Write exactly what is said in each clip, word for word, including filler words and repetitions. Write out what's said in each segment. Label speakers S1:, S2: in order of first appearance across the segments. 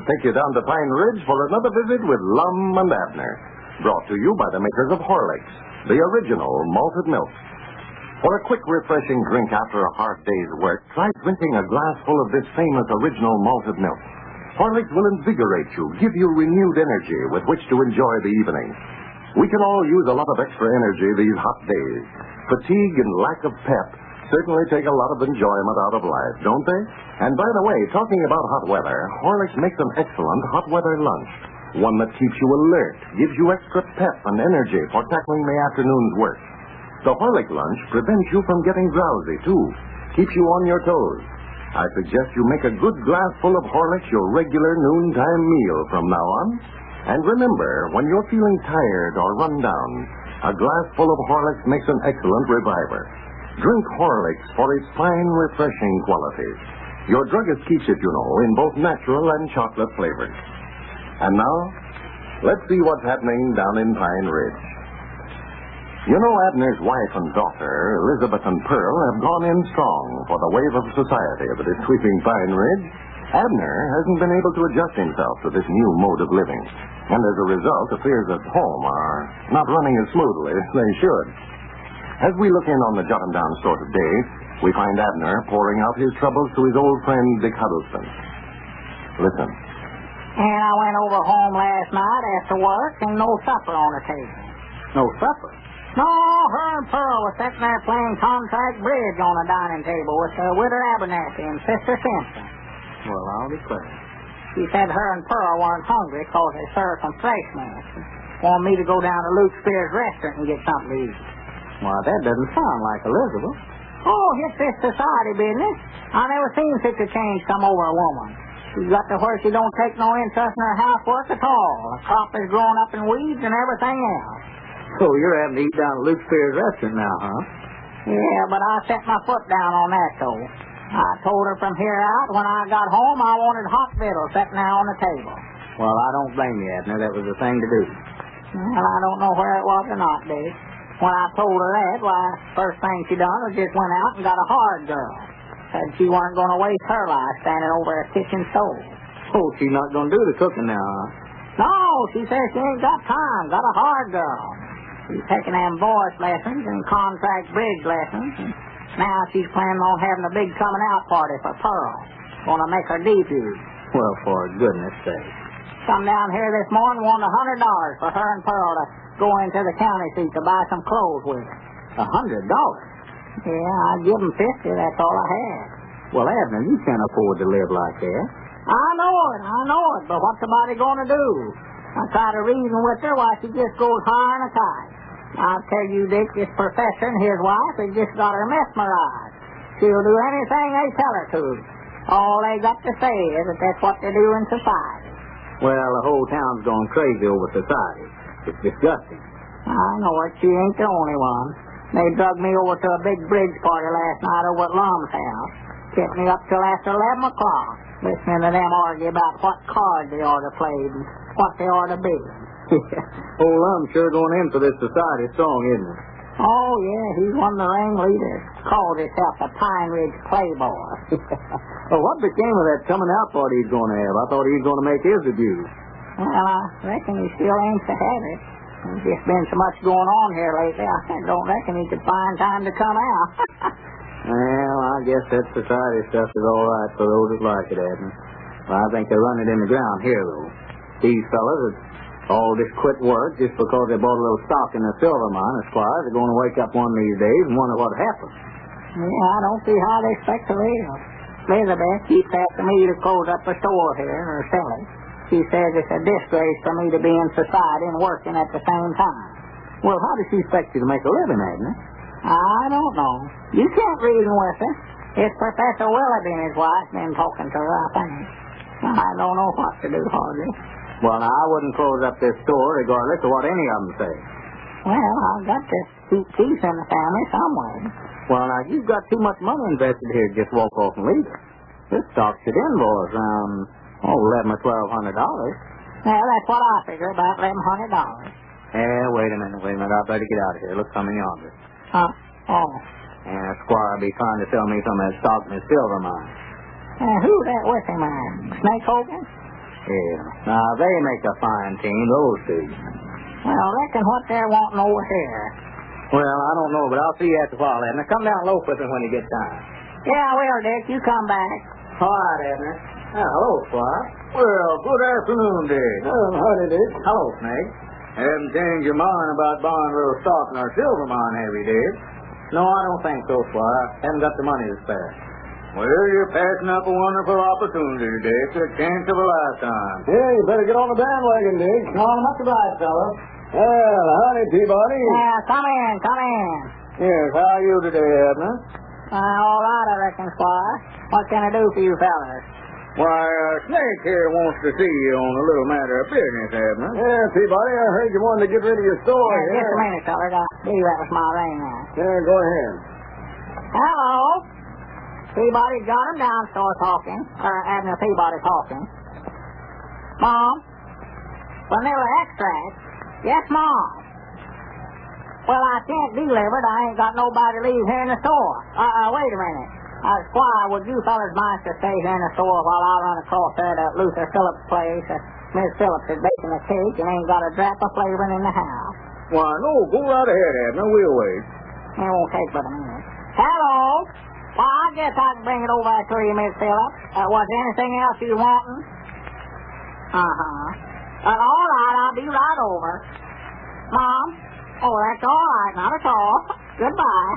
S1: to take you down to Pine Ridge for another visit with Lum and Abner. Brought to you by the makers of Horlicks, the original malted milk. For a quick, refreshing drink after a hard day's work, try drinking a glass full of this famous original malted milk. Horlicks will invigorate you, give you renewed energy with which to enjoy the evening. We can all use a lot of extra energy these hot days. Fatigue and lack of pep certainly take a lot of enjoyment out of life, don't they? And by the way, talking about hot weather, Horlicks makes an excellent hot weather lunch. One that keeps you alert, gives you extra pep and energy for tackling the afternoon's work. The Horlick lunch prevents you from getting drowsy, too. Keeps you on your toes. I suggest you make a good glass full of Horlicks your regular noontime meal from now on. And remember, when you're feeling tired or run down, a glass full of Horlicks makes an excellent reviver. Drink Horlicks for its fine, refreshing qualities. Your druggist keeps it, you know, in both natural and chocolate flavors. And now, let's see what's happening down in Pine Ridge. You know, Abner's wife and daughter, Elizabeth and Pearl, have gone in strong for the wave of society that is sweeping Pine Ridge. Abner hasn't been able to adjust himself to this new mode of living, and as a result, affairs at home are not running as smoothly as they should. As we look in on the Jot 'em Down store today, we find Abner pouring out his troubles to his old friend Dick Huddleston. Listen.
S2: And I went over home last night after work, and no supper on the table.
S3: No supper?
S2: No, her and Pearl were sitting there playing contract bridge on the dining table with uh, Widder Abernathy and Sister Simpson.
S3: Well, I'll declare.
S2: She said her and Pearl weren't hungry because they served some fresh meals. Wanted me to go down to Luke Spear's restaurant and get something to eat.
S3: Why, that doesn't sound like Elizabeth.
S2: Oh, it's this society business. I never seen such a change come over a woman. She's got to where she don't take no interest in her housework at all. The crop is growing up in weeds and everything else.
S3: So you're having to eat down at Luke Spear's restaurant now, huh?
S2: Yeah, but I set my foot down on that, though. I told her from here out, when I got home, I wanted hot victuals sitting there on the table.
S3: Well, I don't blame you, Abner. That was the thing to do.
S2: Well, I don't know where it was or not, Dick. When I told her that, why, first thing she done was just went out and got a hard girl. Said she wasn't going to waste her life standing over a kitchen stove.
S3: Oh, she's not going to do the cooking now, huh?
S2: No, she says she ain't got time. Got a hard girl. She's taking them voice lessons and contract bridge lessons. And now she's planning on having a big coming out party for Pearl. Going to make her debut.
S3: Well, for goodness sake.
S2: Come down here this morning, wanted a hundred dollars for her and Pearl to go into the county seat to buy some clothes with her.
S3: A hundred dollars?
S2: Yeah, I'd give them fifty. That's all I had.
S3: Well, Abner, you can't afford to live like that.
S2: I know it, I know it, but what's somebody going to do? I try to reason with her while she just goes higher than a kite. I'll tell you, Dick, this professor and his wife has just got her mesmerized. She'll do anything they tell her to. All they got to say is that that's what they do in society.
S3: Well, the whole town's gone crazy over society. It's disgusting.
S2: I know it. She ain't the only one. They drug me over to a big bridge party last night over at Lum's house. Kept me up till after eleven o'clock, listening to them argue about what cards they ought to play and what they ought to be.
S3: Old Lum's sure going in for this society strong, isn't he?
S2: Oh, yeah, he's one of the ringleaders. Called himself the Pine Ridge Playboy.
S3: Well, what became of that coming out party he's going to have? I thought he was going to make his debut.
S2: Well, I reckon he still aims to have it. There's just been so much going on here lately, I don't reckon he could find time to come out.
S3: Well, I guess that society stuff is all right for those that like it, Abner. Well, I think they run it in the ground here, though. These fellas that all just quit work just because they bought a little stock in the silver mine, Esquire, they're going to wake up one of these days and wonder what happened.
S2: Yeah, I don't see how they expect to live. Elizabeth keeps asking me to close up the store here or sell it. She says it's a disgrace for me to be in society and working at the same time.
S3: Well, how does she expect you to make a living, Abner?
S2: I don't know. You can't reason with her. It's Professor Willoughby and his wife been talking to her, I think. I don't know what to do, hardly.
S3: Well, now, I wouldn't close up this store regardless of what any of them say.
S2: Well, I've got to keep peace in the family some way.
S3: Well, now, you've got too much money invested here to just walk off and leave it. This stock should invoice around, oh, eleven or twelve hundred dollars.
S2: Well, that's what I figure, about eleven hundred dollars.
S3: Eh, wait a minute, wait a minute. I better get out of here. Look, coming yonder.
S2: Huh? Oh.
S3: And Squire will be trying to sell me some of that stock in his silver mine.
S2: Uh, who's that with him, uh, Snake Hogan?
S3: Yeah. Now, they make a fine team, those two.
S2: Well, I reckon what they're wanting over here.
S3: Well, I don't know, but I'll see you at the while, Abner. Come down low with him when you get time.
S2: Yeah, I will, Dick. You come back.
S3: All right, Abner. Oh, hello, Squire. Well, good afternoon, Dick. Oh, howdy, Dick. Hello, Snake. Haven't changed your mind about buying a little stock in our silver mine, have you, Dick? No, I don't think so, Squire. Haven't got the money to spare. Well, you're passing up a wonderful opportunity, Dick. A chance of a lifetime. Yeah, you better get on the bandwagon, Dick. No, much obliged, fella. Well, howdy, Peabody.
S2: Yeah, come in, come in.
S3: Yes, how are you today, Abner?
S2: Uh, all right, I reckon, Squire. What can I do for you fellas?
S3: Why, uh, Snake here wants to see you on a little matter of business, Abner. Yeah, Peabody, I heard you wanted to get rid of your store.
S2: Yeah, yeah. Just a minute, fellas. I believe that was my ring now.
S3: Yeah, go ahead.
S2: Hello. Peabody got him downstairs talking. Or Abner Peabody talking. Mom? Vanilla extract? Yes, Mom. Well, I can't deliver it. I ain't got nobody to leave here in the store. Uh, uh wait a minute. Uh, Squire, would you fellas mind to stay here in the store while I run across there to Luther Phillips' place? Uh, Miss Phillips is baking a cake and ain't got a drop of flavoring in the house.
S3: Why, no, go right ahead, Abner. We'll wait.
S2: It won't take but a minute. Hello? Well, I guess I can bring it over to you, Miss Phillips. Uh, was there anything else you wantin'? Uh-huh. Uh, all right, I'll be right over. Mom? Oh, that's all right. Not at all. Goodbye.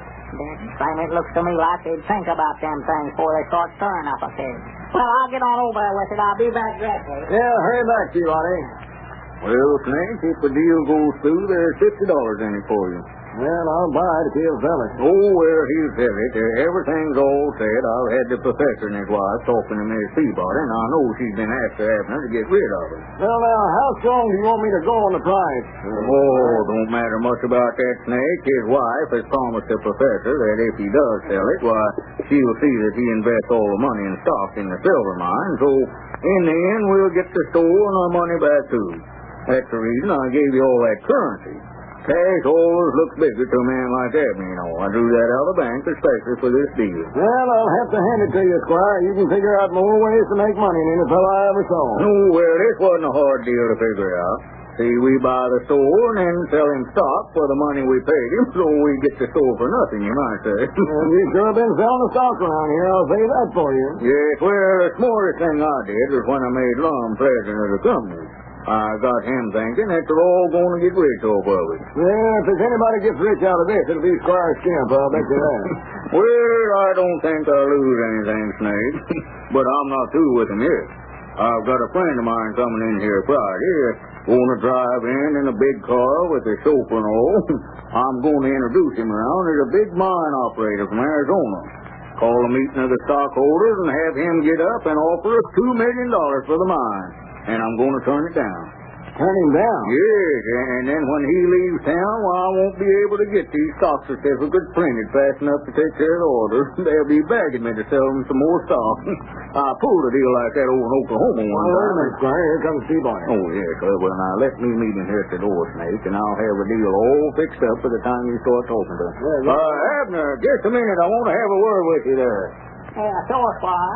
S2: Same it looks to me like they'd think about them things before they start stirring up a cake. Well, I'll get on over with it. I'll be back directly.
S3: Yeah, hurry back, Peabody. Well, Snake, if the deal goes through, there's fifty dollars in it for you. Well, I'll buy it if he'll sell it. Oh, well, he'll sell it. Uh, everything's all said. I've had the professor and his wife talking to Miss Peabody, and I know she's been after Abner to get rid of it. Well, now, how strong do you want me to go on the price? Uh, oh, don't matter much about that, Snake. His wife has promised the professor that if he does sell it, why, she'll see that he invests all the money in stock in the silver mine. So, in the end, we'll get the store and our money back, too. That's the reason I gave you all that currency. Cash always looks bigger to a man like Abner, you know. I drew that out of the bank especially for this deal. Well, I'll have to hand it to you, Squire. You can figure out more ways to make money than any fellow I ever saw. Oh, well, this wasn't a hard deal to figure out. See, we buy the store and then sell him stock for the money we paid him, so we get the store for nothing, you might say. Well, you sure have been selling the stock around here, I'll say that for you. Yes, well, the smartest thing I did was when I made Lum president of the company. I got him thinking that they're all going to get rich off of it. Yeah, if there's anybody gets rich out of this, it'll be Squire Skimp, I'll bet you that. Well, I don't think I'll lose anything, Snake. But I'm not through with him yet. I've got a friend of mine coming in here Friday. Going to drive in in a big car with a chauffeur and all. I'm going to introduce him around as a big mine operator from Arizona. Call a meeting of the stockholders and have him get up and offer us two million dollars for the mine. And I'm going to turn it down. Turn him down? Yes, and then when he leaves town, well, I won't be able to get these stock certificates printed fast enough to take care of the orders. They'll be begging me to sell them some more stock. I pulled a deal like that over in Oklahoma one oh, time. Wait a minute, Squire. Here comes Peabody. Oh, yes, sir. Well, now, let me meet him here at the door, Snake, and I'll have a deal all fixed up by the time you start talking to him. Yeah, yeah. Uh, Abner, just a minute. I want to have a word with you there.
S2: Yeah, sure, Squire.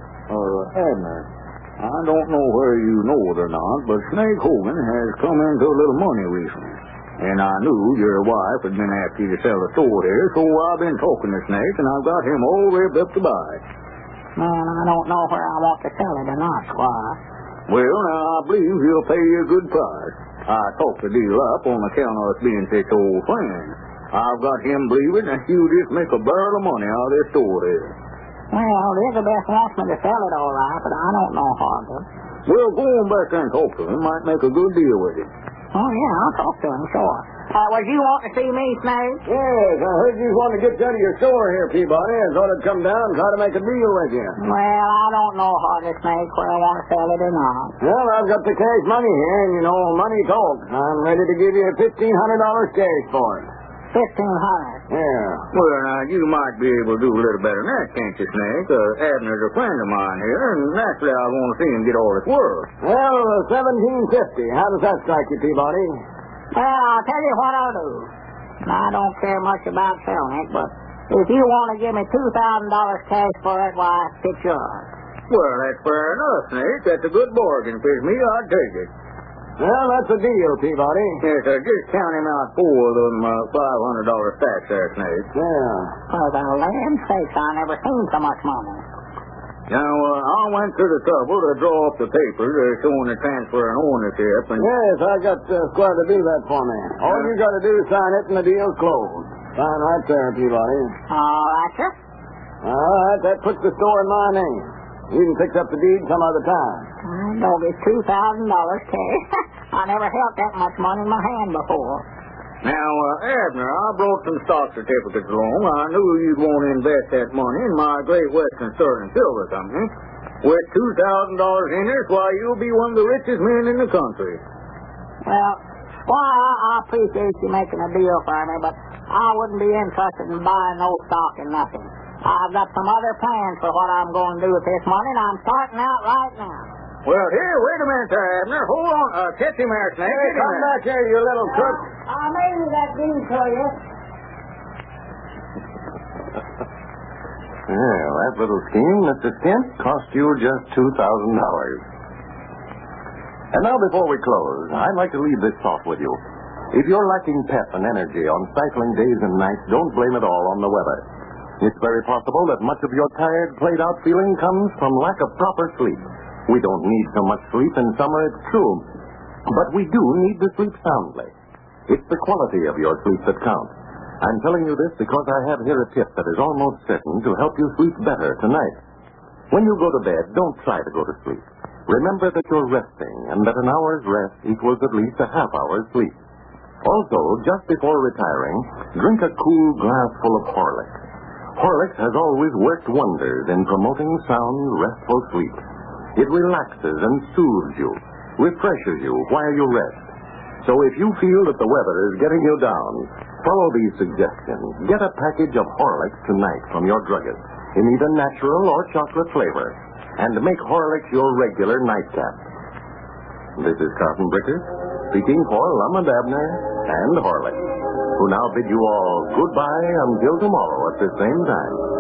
S3: Uh, Abner. I don't know whether you know it or not, but Snake Hogan has come into a little money recently. And I knew your wife had been after you to sell the store here, so I've been talking to Snake, and I've got him all ripped up to buy it.
S2: Man, I don't know where I want to sell it or not, Squire.
S3: Well, now, I believe he'll pay you a good price. I talked the deal up on account of us being such old friends. I've got him believing that you'll just make a barrel of money out of this store here.
S2: Well, Elizabeth wants me to sell it all right, but I don't know how to.
S3: Well, go on back there and talk to him. Might make a good deal with him.
S2: Oh, yeah, I'll talk to him, sure. Uh, was you wanting to see me, Snake?
S3: Yes, I heard you wanted to get out of your store here, Peabody. I thought I'd come down and try to make a deal with you.
S2: Well, I don't know how to, Snake, whether I want to sell it or not.
S3: Well, I've got the cash money here, and you know, money talks. I'm ready to give you fifteen hundred dollars cash for it.
S2: Fifteen hundred.
S3: Yeah. Well, now, you might be able to do a little better than that, can't you, Snake? Uh, Abner's a friend of mine here, and naturally I want to see him get all his worth. Well, uh, seventeen fifty. How does that strike you, Peabody?
S2: Well, I'll tell you what I'll do. I don't care much about selling it, but if you want to give me two thousand dollars cash for it, why, it's yours.
S3: Well, that's fair enough, Snake. That's a good bargain. If it's me, I'd take it.
S4: Well, that's a deal, Peabody.
S3: Yes, sir. Just count him out four of them uh, five hundred dollar stacks there, Snake.
S4: Yeah.
S2: For the land's sakes, I never seen so much money.
S3: Now, uh, I went to the trouble to draw up the papers uh, showing the transfer and ownership, and...
S4: Yes, I got uh, Squire to do that for me. All you got to do is sign it and the deal's closed. Sign right there, Peabody.
S2: All right, sir.
S4: All right, that puts the store in my name. You can fix up the deed some other time.
S2: I don't get two thousand dollars cash. I never held that much money in my hand before.
S3: Now, uh, Abner, I brought some stock certificates along. I knew you'd want to invest that money in my Great Western Sterling Silver Company. With two thousand dollars in it, why, you'll be one of the richest men in the country.
S2: Well, Squire, I, I appreciate you making a deal for me, but I wouldn't be interested in buying no stock and nothing. I've got some other plans for what I'm going to do with this money, and I'm starting out right now.
S3: Well, here, wait a minute there, Abner. Hold on. Uh, catch him there, Snake.
S4: Hey, come back here, you little crook.
S2: I'll mail you that deed to you.
S1: Well, that little scheme, Mister Skint, cost you just two thousand dollars. And now, before we close, I'd like to leave this thought with you. If you're lacking pep and energy on cycling days and nights, don't blame it all on the weather. It's very possible that much of your tired, played-out feeling comes from lack of proper sleep. We don't need so much sleep in summer, it's true. But we do need to sleep soundly. It's the quality of your sleep that counts. I'm telling you this because I have here a tip that is almost certain to help you sleep better tonight. When you go to bed, don't try to go to sleep. Remember that you're resting and that an hour's rest equals at least a half hour's sleep. Also, just before retiring, drink a cool glass full of Horlicks. Horlicks has always worked wonders in promoting sound, restful sleep. It relaxes and soothes you, refreshes you while you rest. So if you feel that the weather is getting you down, follow these suggestions. Get a package of Horlicks tonight from your druggist in either natural or chocolate flavor, and make Horlicks your regular nightcap. This is Carlton Bricker, speaking for Lum and Abner and Horlicks, who now bid you all goodbye until tomorrow at the same time.